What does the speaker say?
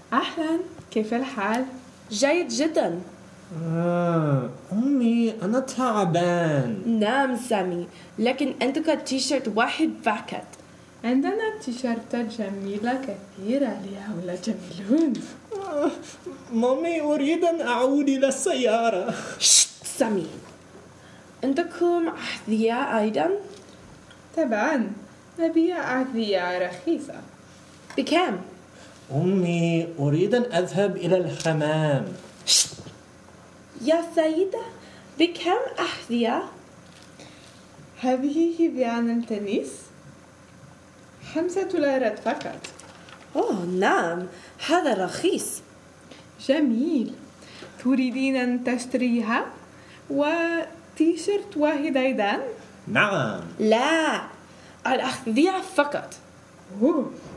أهلا، كيف الحال؟ جيد جدا. أمي أنا تعبان. نعم سامي، لكن عندك تيشيرت واحد فقط. عندنا تيشيرتات جميلة كثيرة لهؤلاء جميلون. مامي أريد أن أعود إلى السيارة. شت سامي، عندكم أحذية أيضا؟ طبعا نبيع أحذية رخيصة. بكم؟ أمي أريد أن أذهب إلى الحمام. شت. يا سيدة، بكم أحذية؟ هذه حذاء التنس 5 دولارات فقط. أوه نعم، هذا رخيص. جميل، تريدين أن تشتريها؟ وتيشيرت واحد أيضا؟ نعم. لا، الأحذية فقط. أوه